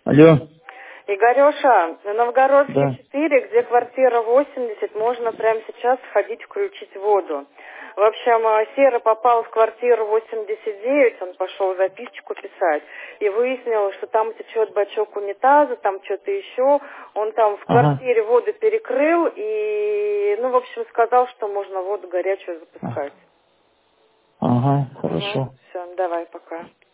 Алло, Игореша, на Новгородской да. 4, где квартира 80, можно прямо сейчас сходить включить воду. В общем, Сера попал в квартиру 89, он пошел записочку писать, и выяснил, что там течет бачок унитаза, там что-то еще. Он там в Ага, квартире воду перекрыл и, в общем, сказал, что можно воду горячую запускать. ага, Угу, хорошо. все, давай, пока.